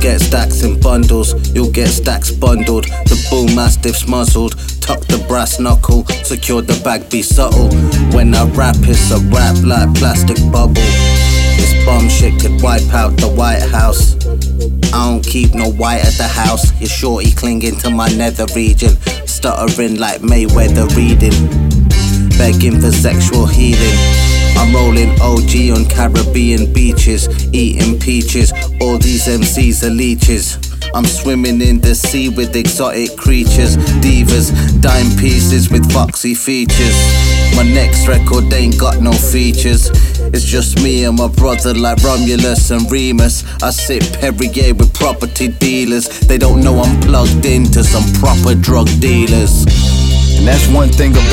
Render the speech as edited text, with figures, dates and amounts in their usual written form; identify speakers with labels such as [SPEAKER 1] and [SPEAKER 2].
[SPEAKER 1] get stacks in bundles, you'll get stacks bundled. The bull mastiff's muzzled, tuck the brass knuckle, secure the bag, be subtle. When I rap, it's a rap like plastic bubble. This bum shit could wipe out the White House. I don't keep no white at the house. Your shorty clinging to my nether region, stuttering like Mayweather reading, begging for sexual healing. I'm rolling OG on Caribbean beaches, eating peaches. All these MCs are leeches. I'm swimming in the sea with exotic creatures, divas, dime pieces with foxy features. My next record ain't got no features. It's just me and my brother like Romulus and Remus. I sip Perrier with property dealers. They don't know I'm plugged into some proper drug dealers.
[SPEAKER 2] And that's one thing about